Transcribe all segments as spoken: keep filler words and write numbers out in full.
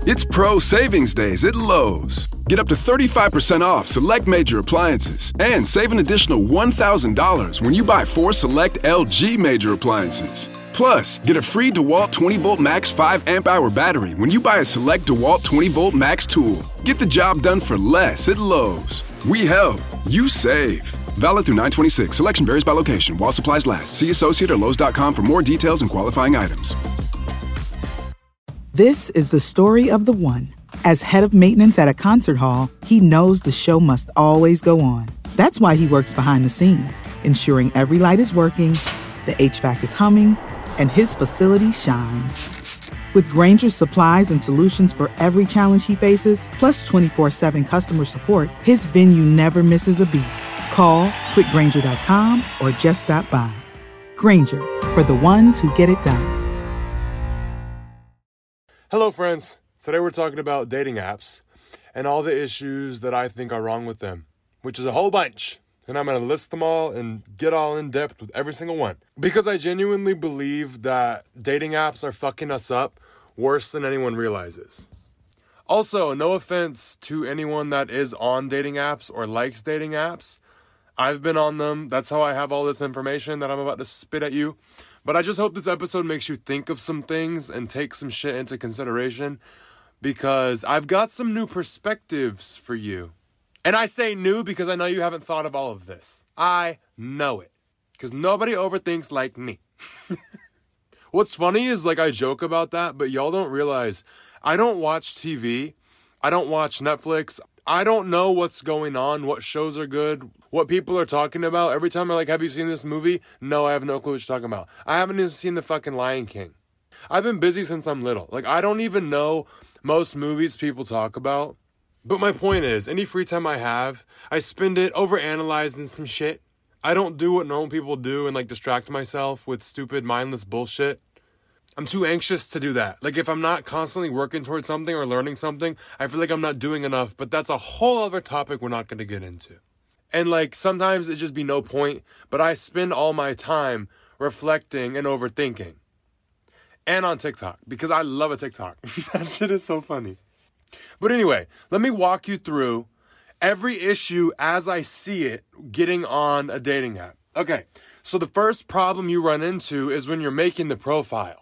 It's Pro Savings Days at Lowe's. Get up to thirty-five percent off select major appliances and save an additional one thousand dollars when you buy four select L G major appliances. Plus, get a free DeWalt twenty volt max five amp hour battery when you buy a select DeWalt twenty volt max tool. Get the job done for less at Lowe's. We help, you save. Valid through nine twenty-six. Selection varies by location. While supplies last. See associate or Lowe's dot com for more details and qualifying items. This is the story of the one. As head of maintenance at a concert hall, he knows the show must always go on. That's why he works behind the scenes, ensuring every light is working, the H V A C is humming, and his facility shines. With Grainger's supplies and solutions for every challenge he faces, plus twenty-four seven customer support, his venue never misses a beat. Call quick grainger dot com or just stop by. Grainger, for the ones who get it done. Hello, friends. Today we're talking about dating apps and all the issues that I think are wrong with them, which is a whole bunch. And I'm going to list them all and get all in depth with every single one. Because I genuinely believe that dating apps are fucking us up worse than anyone realizes. Also, no offense to anyone that is on dating apps or likes dating apps. I've been on them. That's how I have all this information that I'm about to spit at you. But I just hope this episode makes you think of some things and take some shit into consideration, because I've got some new perspectives for you. And I say new because I know you haven't thought of all of this. I know it. Because nobody overthinks like me. What's funny is, like, I joke about that, but y'all don't realize I don't watch T V. I don't watch Netflix. I don't know what's going on, what shows are good, what people are talking about. Every time I'm like, have you seen this movie? No, I have no clue what you're talking about. I haven't even seen the fucking Lion King. I've been busy since I'm little. Like, I don't even know most movies people talk about. But my point is, any free time I have, I spend it overanalyzing some shit. I don't do what normal people do and, like, distract myself with stupid, mindless bullshit. I'm too anxious to do that. Like, if I'm not constantly working towards something or learning something, I feel like I'm not doing enough. But that's a whole other topic we're not going to get into. And, like, sometimes it just be no point. But I spend all my time reflecting and overthinking. And on TikTok. Because I love a TikTok. That shit is so funny. But anyway, let me walk you through every issue as I see it getting on a dating app. Okay, so the first problem you run into is when you're making the profile.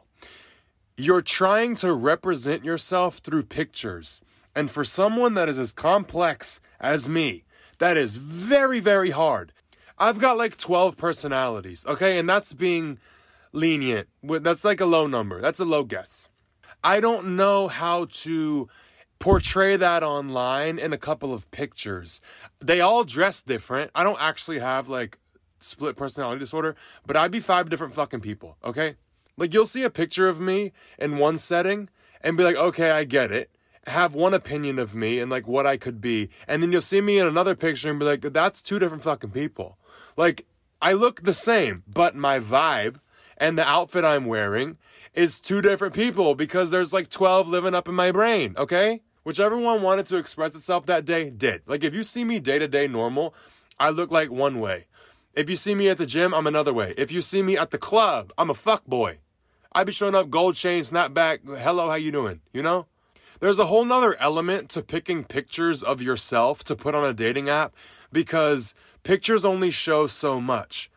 You're trying to represent yourself through pictures. And for someone that is as complex as me, that is very, very hard. I've got like twelve personalities, okay? And that's being lenient. That's like a low number. That's a low guess. I don't know how to portray that online in a couple of pictures. They all dress different. I don't actually have like split personality disorder, but I'd be five different fucking people, okay? Like, you'll see a picture of me in one setting and be like, okay, I get it. Have one opinion of me and like what I could be. And then you'll see me in another picture and be like, that's two different fucking people. Like, I look the same, but my vibe and the outfit I'm wearing is two different people because there's like twelve living up in my brain, okay? Whichever one wanted to express itself that day did. Like, if you see me day-to-day normal, I look like one way. If you see me at the gym, I'm another way. If you see me at the club, I'm a fuck boy. I be showing up gold chain, snapback, hello, how you doing? You know? There's a whole nother element to picking pictures of yourself to put on a dating app because pictures only show so much.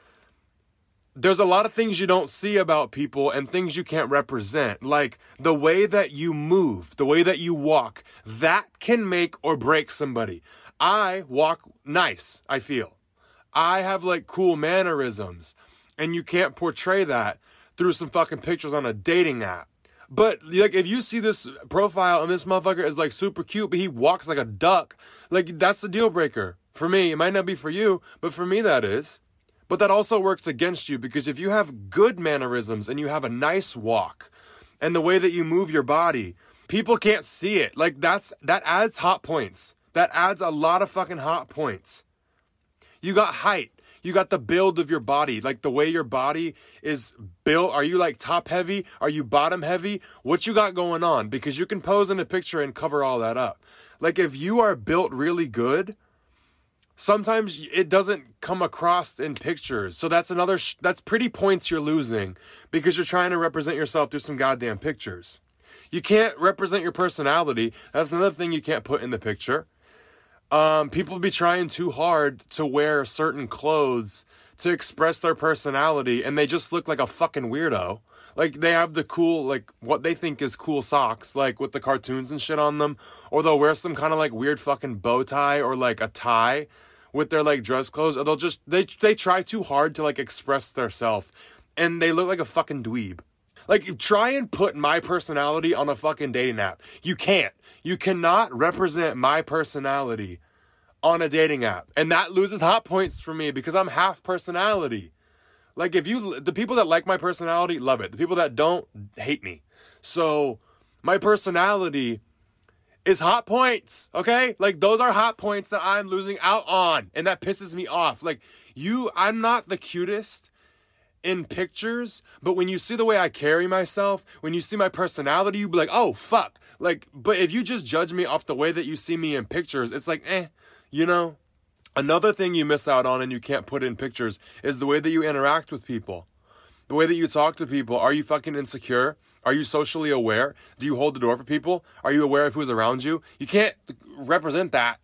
There's a lot of things you don't see about people and things you can't represent. Like the way that you move, the way that you walk, that can make or break somebody. I walk nice, I feel. I have like cool mannerisms and you can't portray that through some fucking pictures on a dating app. But like, if you see this profile and this motherfucker is like super cute, but he walks like a duck, like that's the deal breaker. For me, it might not be for you, but for me that is. But that also works against you because if you have good mannerisms and you have a nice walk and the way that you move your body, people can't see it. Like that's, that adds hot points. That adds a lot of fucking hot points. You got height. You got the build of your body, like the way your body is built. Are you like top heavy? Are you bottom heavy? What you got going on? Because you can pose in a picture and cover all that up. Like if you are built really good, sometimes it doesn't come across in pictures. So that's another, sh- that's pretty points you're losing because you're trying to represent yourself through some goddamn pictures. You can't represent your personality. That's another thing you can't put in the picture. Um, people be trying too hard to wear certain clothes to express their personality, and they just look like a fucking weirdo. Like, they have the cool, like, what they think is cool socks, like, with the cartoons and shit on them. Or they'll wear some kind of, like, weird fucking bow tie or, like, a tie with their, like, dress clothes. Or they'll just, they they try too hard to, like, express their self. And they look like a fucking dweeb. Like, try and put my personality on a fucking dating app. You can't. You cannot represent my personality on a dating app. And that loses hot points for me because I'm half personality. Like, if you, the people that like my personality, love it. The people that don't, hate me. So, my personality is hot points, okay? Like, those are hot points that I'm losing out on. And that pisses me off. Like, you, I'm not the cutest in pictures, but when you see the way I carry myself, when you see my personality, you be like, oh, fuck. Like, but if you just judge me off the way that you see me in pictures, it's like, eh, you know? Another thing you miss out on and you can't put in pictures is the way that you interact with people. The way that you talk to people. Are you fucking insecure? Are you socially aware? Do you hold the door for people? Are you aware of who's around you? You can't represent that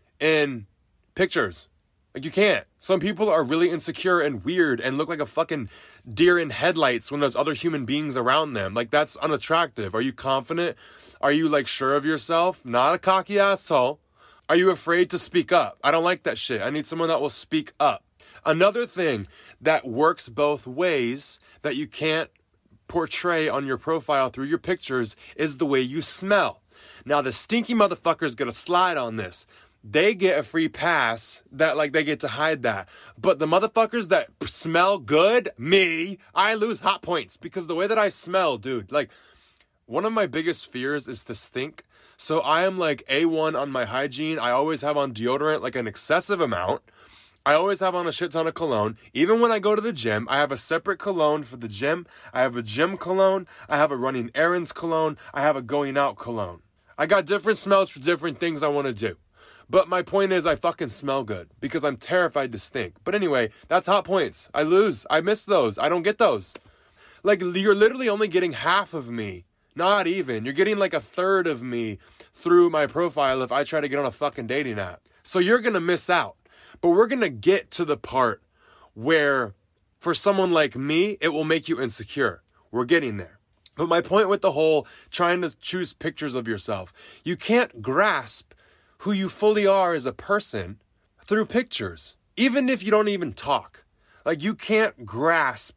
in pictures. Like, you can't. Some people are really insecure and weird and look like a fucking deer in headlights when there's other human beings around them. Like, that's unattractive. Are you confident? Are you, like, sure of yourself? Not a cocky asshole. Are you afraid to speak up? I don't like that shit. I need someone that will speak up. Another thing that works both ways that you can't portray on your profile through your pictures is the way you smell. Now, the stinky motherfuckers gonna slide on this. They get a free pass that, like, they get to hide that. But the motherfuckers that smell good, me, I lose hot points because the way that I smell, dude, like, one of my biggest fears is to stink. So I am like A one on my hygiene. I always have on deodorant, like an excessive amount. I always have on a shit ton of cologne. Even when I go to the gym, I have a separate cologne for the gym. I have a gym cologne. I have a running errands cologne. I have a going out cologne. I got different smells for different things I want to do. But my point is I fucking smell good because I'm terrified to stink. But anyway, that's hot points. I lose. I miss those. I don't get those. Like, you're literally only getting half of me. Not even. You're getting like a third of me through my profile if I try to get on a fucking dating app. So you're going to miss out. But we're going to get to the part where for someone like me, it will make you insecure. We're getting there. But my point with the whole trying to choose pictures of yourself, you can't grasp who you fully are as a person through pictures. Even if you don't even talk. Like, you can't grasp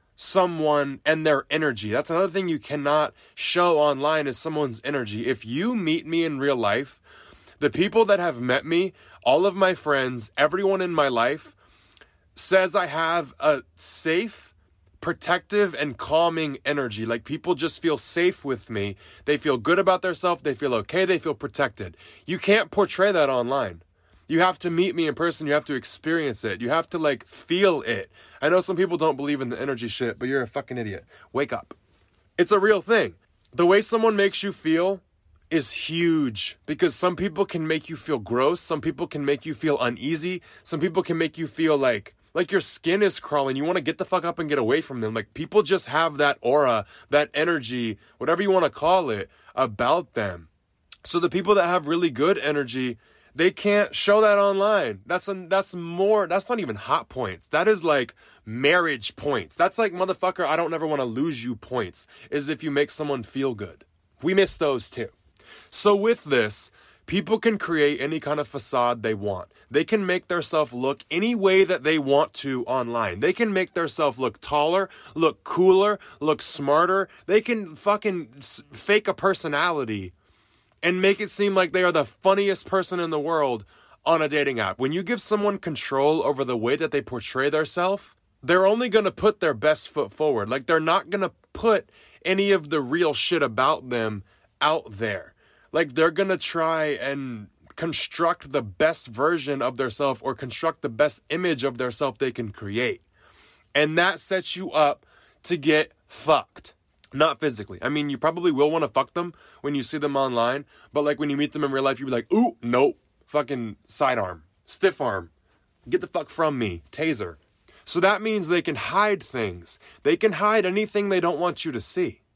someone and their energy. That's another thing you cannot show online is someone's energy. If you meet me in real life, the people that have met me, all of my friends, everyone in my life says I have a safe, protective, and calming energy. Like, people just feel safe with me. They feel good about themselves. They feel okay. They feel protected. You can't portray that online. You have to meet me in person. You have to experience it. You have to, like, feel it. I know some people don't believe in the energy shit, but you're a fucking idiot. Wake up. It's a real thing. The way someone makes you feel is huge because some people can make you feel gross. Some people can make you feel uneasy. Some people can make you feel like, like your skin is crawling. You want to get the fuck up and get away from them. Like, people just have that aura, that energy, whatever you want to call it, about them. So the people that have really good energy, they can't show that online. That's a, that's more, that's not even hot points. That is like marriage points. That's like, motherfucker, I don't ever want to lose you points, is if you make someone feel good. We miss those too. So with this, people can create any kind of facade they want. They can make themselves look any way that they want to online. They can make themselves look taller, look cooler, look smarter. They can fucking fake a personality and make it seem like they are the funniest person in the world on a dating app. When you give someone control over the way that they portray themselves, they're only going to put their best foot forward. Like, they're not going to put any of the real shit about them out there. Like, they're going to try and construct the best version of themselves or construct the best image of themselves they can create. And that sets you up to get fucked. Not physically. I mean, you probably will want to fuck them when you see them online. But, like, when you meet them in real life, you'll be like, ooh, nope. Fucking sidearm. Stiff arm. Get the fuck from me. Taser. So that means they can hide things. They can hide anything they don't want you to see.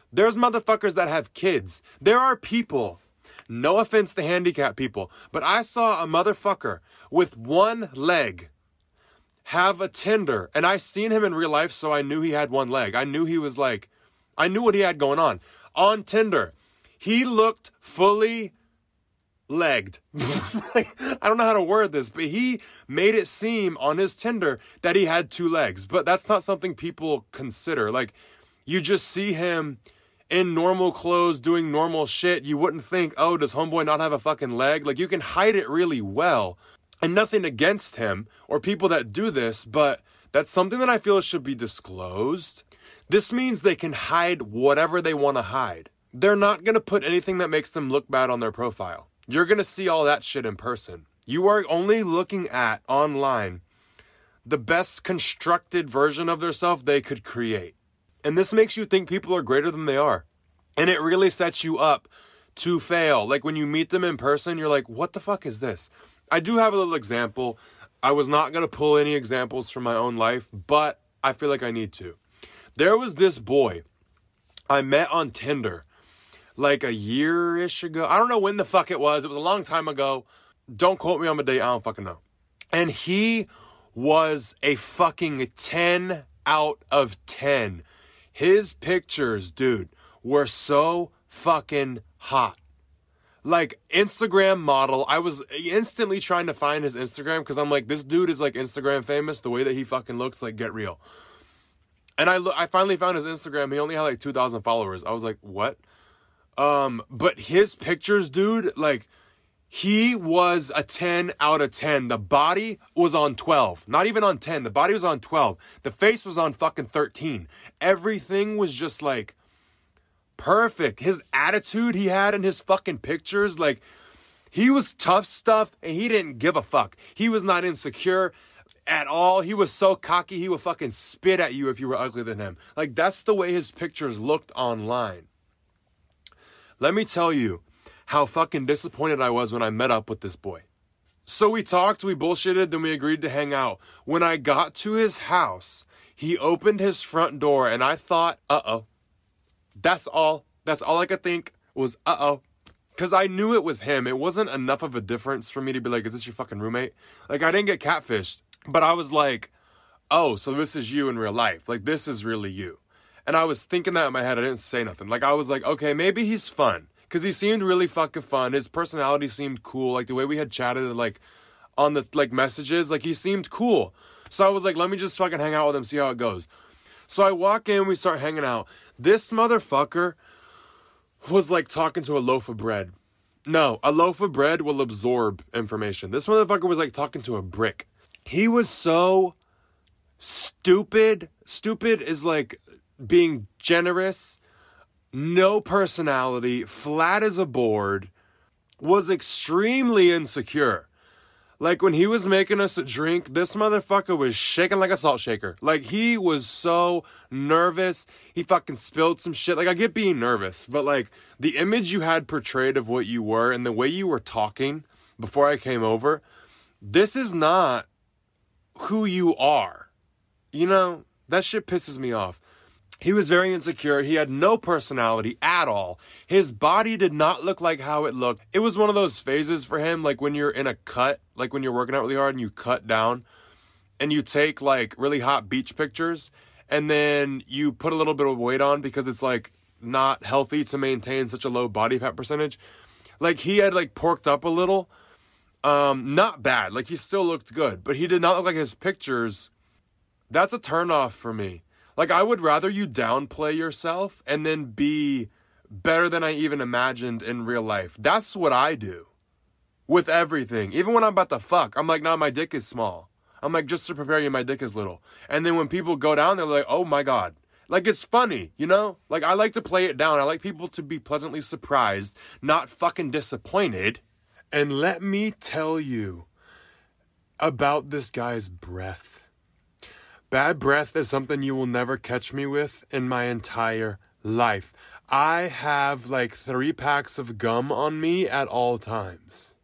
There's motherfuckers that have kids. There are people, no offense to handicapped people, but I saw a motherfucker with one leg have a Tinder, and I seen him in real life, so I knew he had one leg. I knew he was like, I knew what he had going on. On Tinder, he looked fully legged. Like, I don't know how to word this, but he made it seem on his Tinder that he had two legs. But that's not something people consider. Like, you just see him in normal clothes doing normal shit. You wouldn't think, oh, does homeboy not have a fucking leg? Like, you can hide it really well. And nothing against him or people that do this, but that's something that I feel should be disclosed. This means they can hide whatever they want to hide. They're not going to put anything that makes them look bad on their profile. You're going to see all that shit in person. You are only looking at online the best constructed version of themselves they could create. And this makes you think people are greater than they are. And it really sets you up to fail. Like when you meet them in person, you're like, what the fuck is this? I do have a little example. I was not going to pull any examples from my own life, but I feel like I need to. There was this boy I met on Tinder like a year-ish ago. I don't know when the fuck it was. It was a long time ago. Don't quote me on the date. I don't fucking know. And he was a fucking ten out of ten. His pictures, dude, were so fucking hot. Like, Instagram model. I was instantly trying to find his Instagram because I'm like, this dude is like Instagram famous. The way that he fucking looks, like, get real. And I lo- I finally found his Instagram. He only had like two thousand followers. I was like, what? Um, but his pictures, dude, like, he was a ten out of ten. The body was on twelve. Not even on ten. The body was on twelve. The face was on fucking thirteen. Everything was just like perfect. His attitude he had in his fucking pictures, like, he was tough stuff and he didn't give a fuck. He was not insecure at all. He was so cocky, he would fucking spit at you if you were uglier than him. Like, that's the way his pictures looked online. Let me tell you how fucking disappointed I was when I met up with this boy. So we talked, we bullshitted, then we agreed to hang out. When I got to his house, he opened his front door and I thought, uh-oh. That's all. That's all I could think was, uh-oh. Because I knew it was him. It wasn't enough of a difference for me to be like, is this your fucking roommate? Like, I didn't get catfished. But I was like, oh, so this is you in real life. Like, this is really you. And I was thinking that in my head. I didn't say nothing. Like, I was like, okay, maybe he's fun. Because he seemed really fucking fun. His personality seemed cool. Like, the way we had chatted, like, on the, like, messages. Like, he seemed cool. So I was like, let me just fucking hang out with him, see how it goes. So I walk in, we start hanging out. This motherfucker was like talking to a loaf of bread. No, a loaf of bread will absorb information. This motherfucker was like talking to a brick. He was so stupid. Stupid is like being generous. No personality. Flat as a board. Was extremely insecure. Like, when he was making us a drink, this motherfucker was shaking like a salt shaker. Like, he was so nervous. He fucking spilled some shit. Like, I get being nervous, but, like, the image you had portrayed of what you were and the way you were talking before I came over, this is not who you are. You know, that shit pisses me off. He was very insecure. He had no personality at all. His body did not look like how it looked. It was one of those phases for him, like when you're in a cut, like when you're working out really hard and you cut down and you take like really hot beach pictures and then you put a little bit of weight on because it's like not healthy to maintain such a low body fat percentage. Like, he had like porked up a little. Um, not bad. Like, he still looked good, but he did not look like his pictures. That's a turnoff for me. Like, I would rather you downplay yourself and then be better than I even imagined in real life. That's what I do with everything. Even when I'm about to fuck, I'm like, nah, my dick is small. I'm like, just to prepare you, my dick is little. And then when people go down, they're like, oh my God. Like, it's funny, you know? Like, I like to play it down. I like people to be pleasantly surprised, not fucking disappointed. And let me tell you about this guy's breath. Bad breath is something you will never catch me with in my entire life. I have like three packs of gum on me at all times.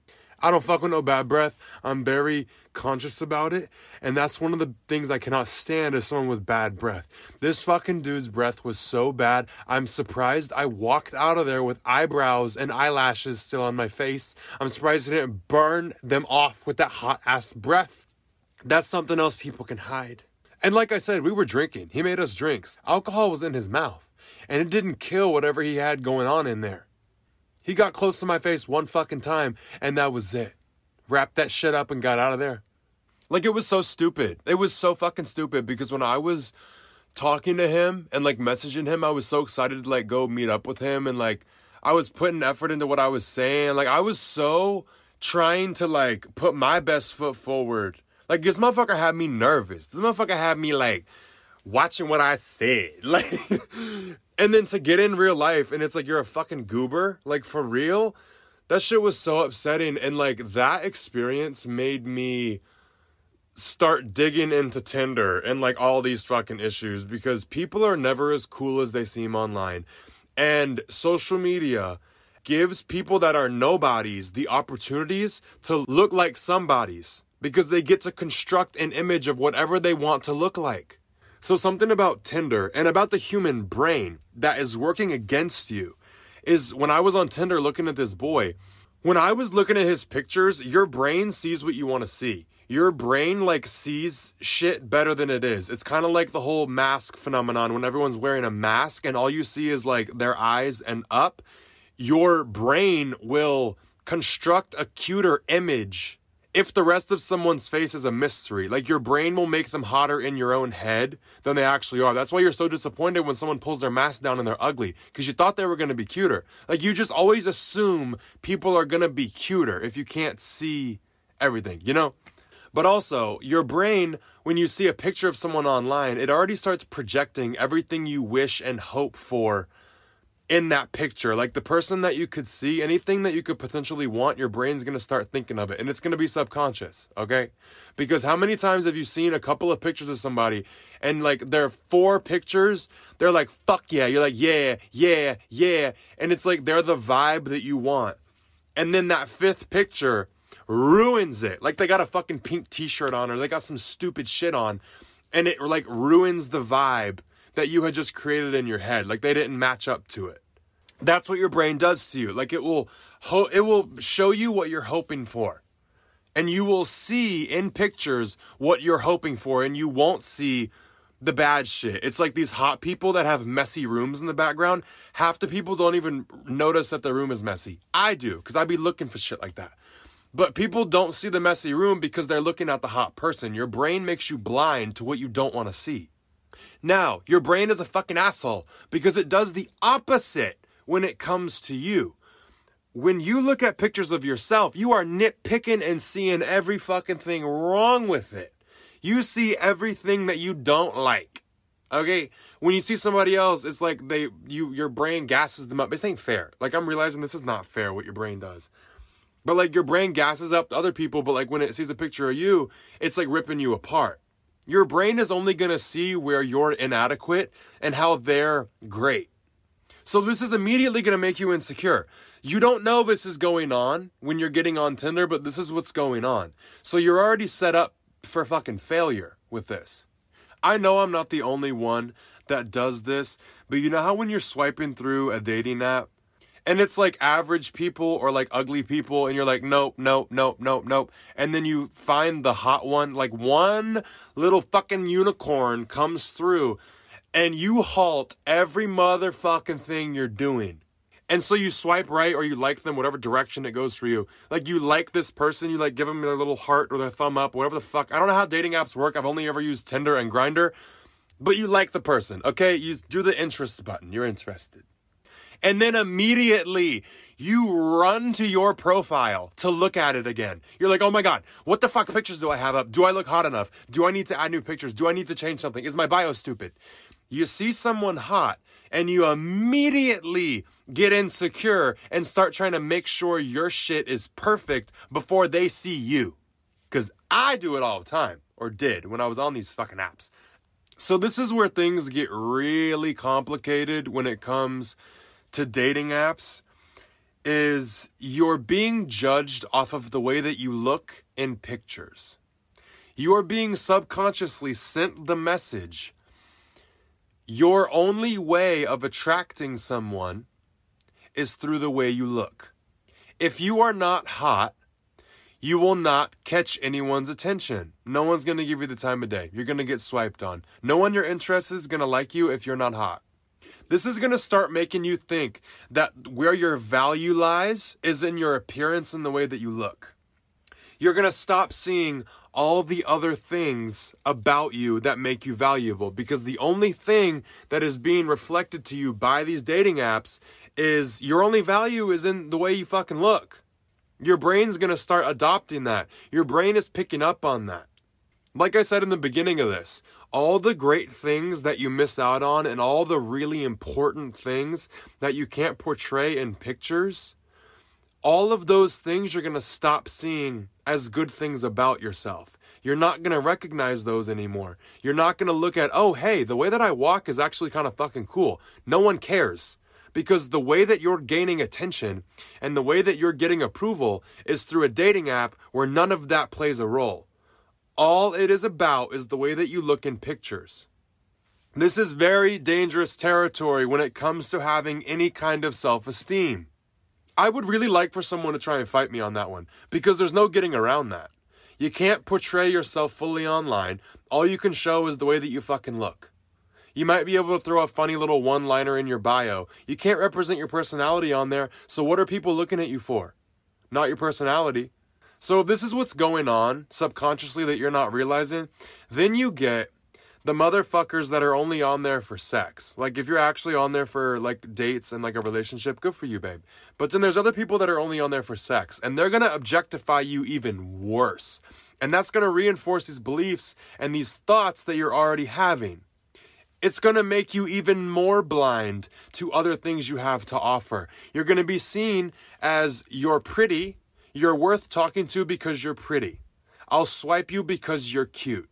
I don't fuck with no bad breath. I'm very conscious about it. And that's one of the things I cannot stand is someone with bad breath. This fucking dude's breath was so bad. I'm surprised I walked out of there with eyebrows and eyelashes still on my face. I'm surprised I didn't burn them off with that hot ass breath. That's something else people can hide. And like I said, we were drinking. He made us drinks. Alcohol was in his mouth. And it didn't kill whatever he had going on in there. He got close to my face one fucking time, and that was it. Wrapped that shit up and got out of there. Like, it was so stupid. It was so fucking stupid because when I was talking to him and, like, messaging him, I was so excited to, like, go meet up with him. And, like, I was putting effort into what I was saying. Like, I was so trying to, like, put my best foot forward. Like, this motherfucker had me nervous. This motherfucker had me, like, watching what I said. Like... And then to get in real life and it's like you're a fucking goober, like for real, that shit was so upsetting. And like that experience made me start digging into Tinder and like all these fucking issues because people are never as cool as they seem online. And social media gives people that are nobodies the opportunities to look like somebodies because they get to construct an image of whatever they want to look like. So something about Tinder and about the human brain that is working against you is when I was on Tinder looking at this boy, when I was looking at his pictures, your brain sees what you want to see. Your brain like sees shit better than it is. It's kind of like the whole mask phenomenon when everyone's wearing a mask and all you see is like their eyes and up. Your brain will construct a cuter image if the rest of someone's face is a mystery. Like your brain will make them hotter in your own head than they actually are. That's why you're so disappointed when someone pulls their mask down and they're ugly, because you thought they were going to be cuter. Like you just always assume people are going to be cuter if you can't see everything, you know? But also, your brain, when you see a picture of someone online, it already starts projecting everything you wish and hope for in that picture. Like the person that you could see, anything that you could potentially want, your brain's going to start thinking of it. And it's going to be subconscious, okay? Because how many times have you seen a couple of pictures of somebody and like there are four pictures, they're like, fuck yeah. You're like, yeah, yeah, yeah. And it's like they're the vibe that you want. And then that fifth picture ruins it. Like they got a fucking pink t-shirt on or they got some stupid shit on and it like ruins the vibe that you had just created in your head. Like they didn't match up to it. That's what your brain does to you. Like it will, ho- it will show you what you're hoping for. And you will see in pictures what you're hoping for and you won't see the bad shit. It's like these hot people that have messy rooms in the background. Half the people don't even notice that the room is messy. I do, because I be looking for shit like that. But people don't see the messy room because they're looking at the hot person. Your brain makes you blind to what you don't want to see. Now, your brain is a fucking asshole because it does the opposite when it comes to you. When you look at pictures of yourself, you are nitpicking and seeing every fucking thing wrong with it. You see everything that you don't like. Okay? When you see somebody else, it's like they you your brain gasses them up. This ain't fair. Like I'm realizing this is not fair what your brain does. But like your brain gasses up other people, but like when it sees a picture of you, it's like ripping you apart. Your brain is only going to see where you're inadequate and how they're great. So this is immediately going to make you insecure. You don't know this is going on when you're getting on Tinder, but this is what's going on. So you're already set up for fucking failure with this. I know I'm not the only one that does this, but you know how when you're swiping through a dating app, and it's like average people or like ugly people. And you're like, nope, nope, nope, nope, nope. And then you find the hot one, like one little fucking unicorn comes through and you halt every motherfucking thing you're doing. And so you swipe right or you like them, whatever direction it goes for you. Like you like this person, you like give them their little heart or their thumb up, whatever the fuck. I don't know how dating apps work. I've only ever used Tinder and Grindr. But you like the person, okay? You do the interest button. You're interested. And then immediately you run to your profile to look at it again. You're like, oh my God, what the fuck pictures do I have up? Do I look hot enough? Do I need to add new pictures? Do I need to change something? Is my bio stupid? You see someone hot and you immediately get insecure and start trying to make sure your shit is perfect before they see you. Because I do it all the time, or did when I was on these fucking apps. So this is where things get really complicated when it comes to dating apps. is you're being judged off of the way that you look in pictures. You are being subconsciously sent the message. Your only way of attracting someone is through the way you look. If you are not hot, you will not catch anyone's attention. No one's going to give you the time of day. You're going to get swiped on. No one you're interested in is going to like you if you're not hot. This is going to start making you think that where your value lies is in your appearance and the way that you look. You're going to stop seeing all the other things about you that make you valuable, because the only thing that is being reflected to you by these dating apps is your only value is in the way you fucking look. Your brain's going to start adopting that. Your brain is picking up on that. Like I said in the beginning of this, all the great things that you miss out on and all the really important things that you can't portray in pictures, all of those things you're going to stop seeing as good things about yourself. You're not going to recognize those anymore. You're not going to look at, oh, hey, the way that I walk is actually kind of fucking cool. No one cares. Because the way that you're gaining attention and the way that you're getting approval is through a dating app where none of that plays a role. All it is about is the way that you look in pictures. This is very dangerous territory when it comes to having any kind of self-esteem. I would really like for someone to try and fight me on that one, because there's no getting around that. You can't portray yourself fully online. All you can show is the way that you fucking look. You might be able to throw a funny little one-liner in your bio. You can't represent your personality on there, so what are people looking at you for? Not your personality. So if this is what's going on subconsciously that you're not realizing, then you get the motherfuckers that are only on there for sex. Like, if you're actually on there for, like, dates and, like, a relationship, good for you, babe. But then there's other people that are only on there for sex, and they're going to objectify you even worse. And that's going to reinforce these beliefs and these thoughts that you're already having. It's going to make you even more blind to other things you have to offer. You're going to be seen as you're pretty, you're worth talking to because you're pretty. I'll swipe you because you're cute.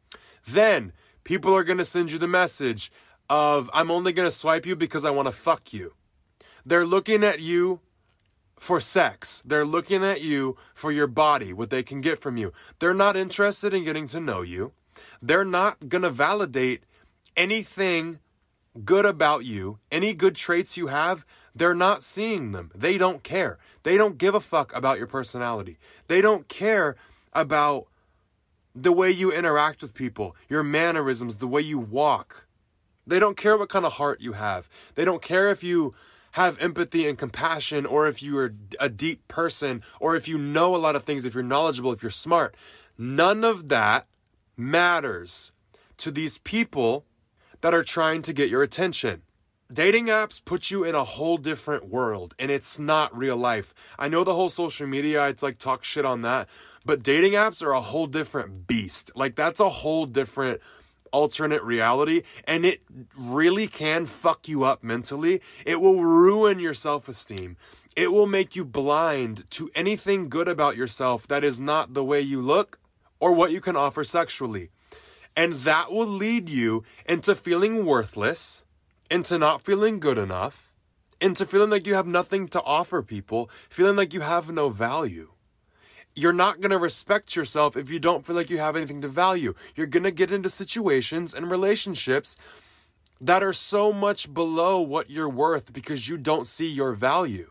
Then people are going to send you the message of, I'm only going to swipe you because I want to fuck you. They're looking at you for sex. They're looking at you for your body, what they can get from you. They're not interested in getting to know you. They're not going to validate anything good about you, any good traits you have. They're not seeing them. They don't care. They don't give a fuck about your personality. They don't care about the way you interact with people, your mannerisms, the way you walk. They don't care what kind of heart you have. They don't care if you have empathy and compassion, or if you're a deep person, or if you know a lot of things, if you're knowledgeable, if you're smart. None of that matters to these people that are trying to get your attention. Dating apps put you in a whole different world, and it's not real life. I know the whole social media, it's like talk shit on that, but dating apps are a whole different beast. Like, that's a whole different alternate reality, and it really can fuck you up mentally. It will ruin your self-esteem. It will make you blind to anything good about yourself that is not the way you look or what you can offer sexually. And that will lead you into feeling worthless, into not feeling good enough, into feeling like you have nothing to offer people, feeling like you have no value. You're not going to respect yourself if you don't feel like you have anything to value. You're going to get into situations and relationships that are so much below what you're worth because you don't see your value.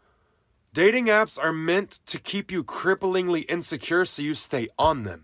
Dating apps are meant to keep you cripplingly insecure so you stay on them.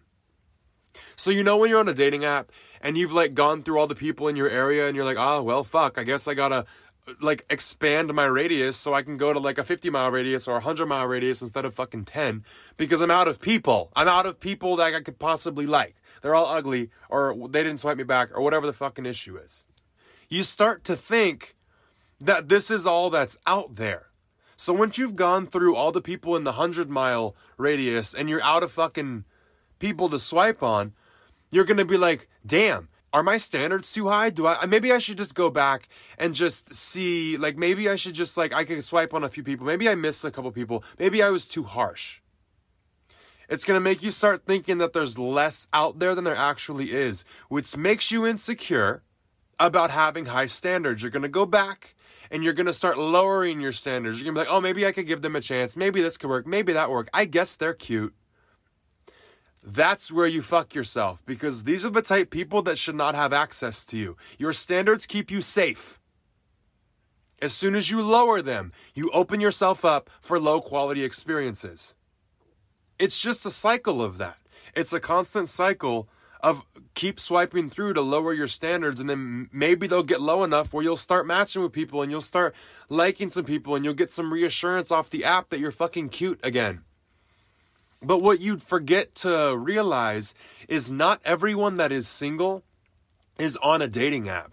So you know when you're on a dating app and you've like gone through all the people in your area and you're like, oh, well, fuck, I guess I gotta like expand my radius so I can go to like a fifty mile radius or a one hundred mile radius instead of fucking ten because I'm out of people. I'm out of people that I could possibly like. They're all ugly, or they didn't swipe me back, or whatever the fucking issue is. You start to think that this is all that's out there. So once you've gone through all the people in the one hundred mile radius and you're out of fucking people to swipe on, you're going to be like, damn, are my standards too high? Do I, maybe I should just go back and just see, like, maybe I should just, like, I can swipe on a few people. Maybe I missed a couple people. Maybe I was too harsh. It's going to make you start thinking that there's less out there than there actually is, which makes you insecure about having high standards. You're going to go back and you're going to start lowering your standards. You're going to be like, oh, maybe I could give them a chance. Maybe this could work. Maybe that work. I guess they're cute. That's where you fuck yourself, because these are the type of people that should not have access to you. Your standards keep you safe. As soon as you lower them, you open yourself up for low quality experiences. It's just a cycle of that. It's a constant cycle of keep swiping through to lower your standards, and then maybe they'll get low enough where you'll start matching with people and you'll start liking some people and you'll get some reassurance off the app that you're fucking cute again. But what you'd forget to realize is not everyone that is single is on a dating app.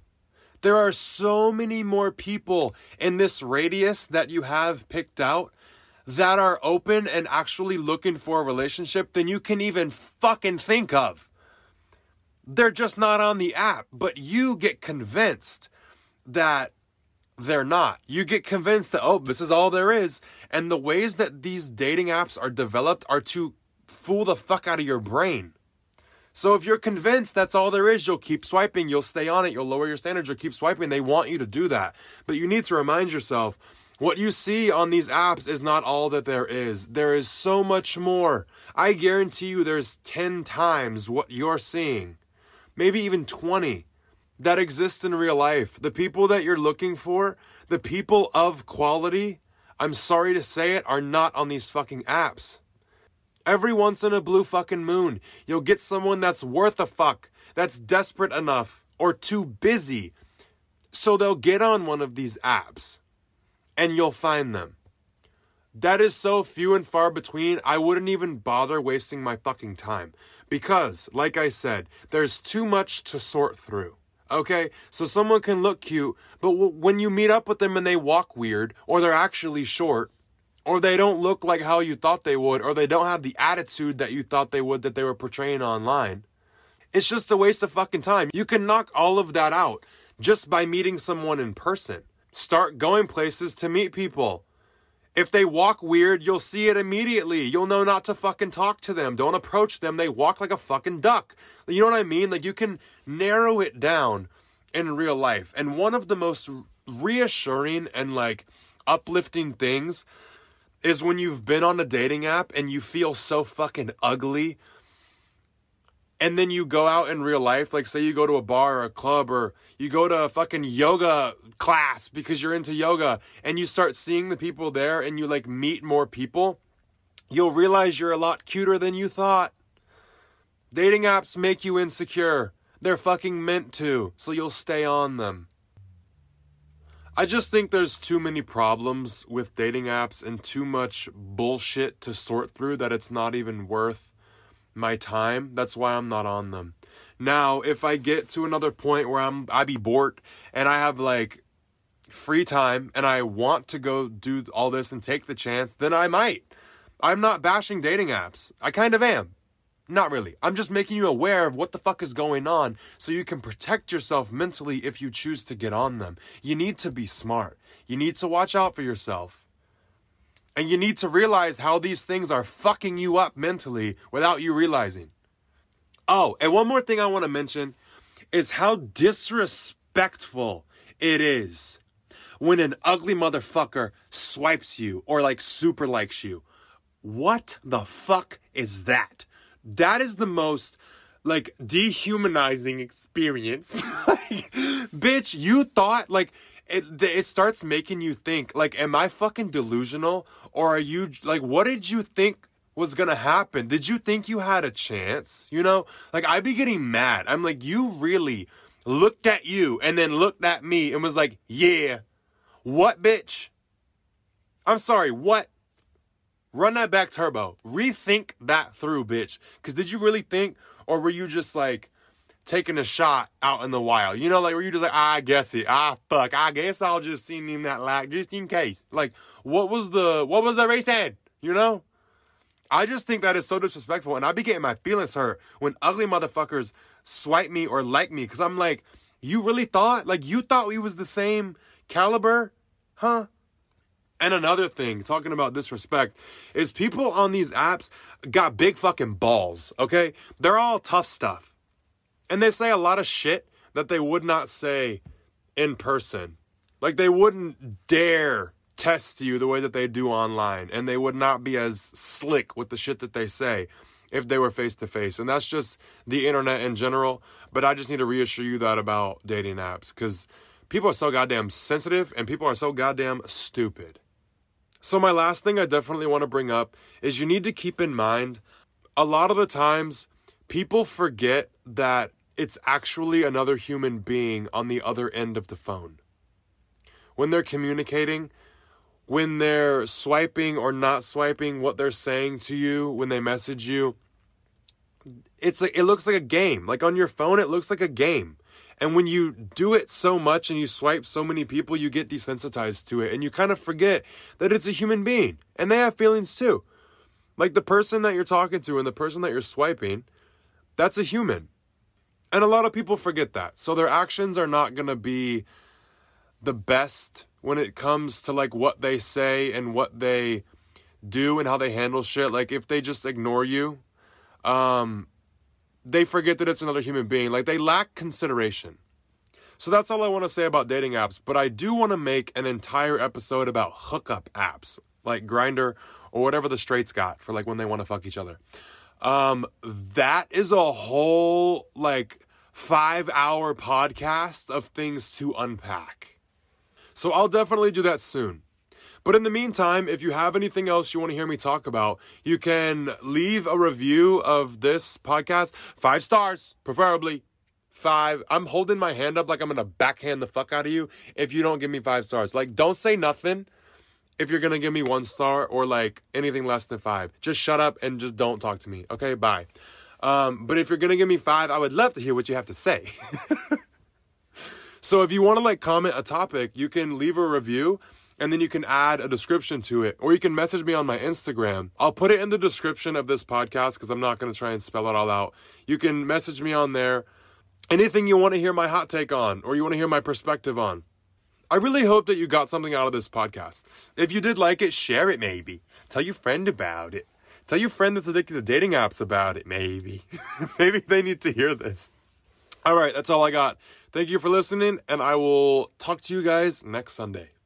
There are so many more people in this radius that you have picked out that are open and actually looking for a relationship than you can even fucking think of. They're just not on the app, but you get convinced that they're not. You get convinced that, oh, this is all there is. And the ways that these dating apps are developed are to fool the fuck out of your brain. So if you're convinced that's all there is, you'll keep swiping, you'll stay on it, you'll lower your standards, you'll keep swiping. They want you to do that. But you need to remind yourself, what you see on these apps is not all that there is. There is so much more. I guarantee you there's ten times what you're seeing. Maybe even twenty that exist in real life. The people that you're looking for, the people of quality, I'm sorry to say it, are not on these fucking apps. Every once in a blue fucking moon, you'll get someone that's worth a fuck, that's desperate enough or too busy, so they'll get on one of these apps and you'll find them. That is so few and far between, I wouldn't even bother wasting my fucking time. Because, like I said, there's too much to sort through. Okay? So someone can look cute, but w- when you meet up with them and they walk weird, or they're actually short, or they don't look like how you thought they would, or they don't have the attitude that you thought they would that they were portraying online, it's just a waste of fucking time. You can knock all of that out just by meeting someone in person. Start going places to meet people. If they walk weird, you'll see it immediately. You'll know not to fucking talk to them. Don't approach them. They walk like a fucking duck. You know what I mean? Like, you can narrow it down in real life. And one of the most reassuring and like uplifting things is when you've been on a dating app and you feel so fucking ugly, and then you go out in real life, like say you go to a bar or a club, or you go to a fucking yoga class because you're into yoga, and you start seeing the people there and you like meet more people, you'll realize you're a lot cuter than you thought. Dating apps make you insecure. They're fucking meant to, so you'll stay on them. I just think there's too many problems with dating apps and too much bullshit to sort through that it's not even worth my time. That's why I'm not on them. Now, if I get to another point where I'm I be bored and I have like free time and I want to go do all this and take the chance, then I might. I'm not bashing dating apps. I kind of am. Not really. I'm just making you aware of what the fuck is going on so you can protect yourself mentally if you choose to get on them. You need to be smart. You need to watch out for yourself. And you need to realize how these things are fucking you up mentally without you realizing. Oh, and one more thing I want to mention is how disrespectful it is when an ugly motherfucker swipes you or like super likes you. What the fuck is that? That is the most like dehumanizing experience. Like, bitch, you thought like it, it starts making you think like, am I fucking delusional? Or are you like, what did you think was going to happen? Did you think you had a chance? You know, like I'd be getting mad. I'm like, you really looked at you and then looked at me and was like, yeah, what bitch? I'm sorry, what? Run that back turbo. Rethink that through, bitch. Because did you really think, or were you just like taking a shot out in the wild? You know, like were you just like, ah, I guess it. Ah, fuck. I guess I'll just send him that like just in case. Like, what was the what was the race head? You know? I just think that is so disrespectful, and I be getting my feelings hurt when ugly motherfuckers swipe me or like me. Because I'm like, you really thought? Like, you thought we was the same caliber? Huh? And another thing, talking about disrespect, is people on these apps got big fucking balls, okay? They're all tough stuff. And they say a lot of shit that they would not say in person. Like, they wouldn't dare test you the way that they do online, and they would not be as slick with the shit that they say if they were face-to-face. And that's just the internet in general. But I just need to reassure you that about dating apps, because people are so goddamn sensitive and people are so goddamn stupid. So my last thing I definitely want to bring up is you need to keep in mind, a lot of the times people forget that it's actually another human being on the other end of the phone. When they're communicating, when they're swiping or not swiping, what they're saying to you when they message you, it's like, it looks like a game. Like on your phone, it looks like a game. And when you do it so much and you swipe so many people, you get desensitized to it. And you kind of forget that it's a human being. And they have feelings too. Like the person that you're talking to and the person that you're swiping, that's a human. And a lot of people forget that. So their actions are not going to be the best when it comes to like what they say and what they do and how they handle shit. Like if they just ignore you, um, they forget that it's another human being. Like they lack consideration. So that's all I want to say about dating apps. But I do want to make an entire episode about hookup apps, like Grindr or whatever the straights got for like when they want to fuck each other. Um, that is a whole like five hour podcast of things to unpack. So I'll definitely do that soon. But in the meantime, if you have anything else you want to hear me talk about, you can leave a review of this podcast. Five stars, preferably. Five. I'm holding my hand up like I'm going to backhand the fuck out of you if you don't give me five stars. Like, don't say nothing if you're going to give me one star or like anything less than five. Just shut up and just don't talk to me. Okay, bye. Um, but if you're going to give me five, I would love to hear what you have to say. So if you want to like comment a topic, you can leave a review and then you can add a description to it. Or you can message me on my Instagram. I'll put it in the description of this podcast because I'm not going to try and spell it all out. You can message me on there. Anything you want to hear my hot take on or you want to hear my perspective on. I really hope that you got something out of this podcast. If you did like it, share it maybe. Tell your friend about it. Tell your friend that's addicted to dating apps about it maybe. Maybe they need to hear this. All right, that's all I got. Thank you for listening, and I will talk to you guys next Sunday.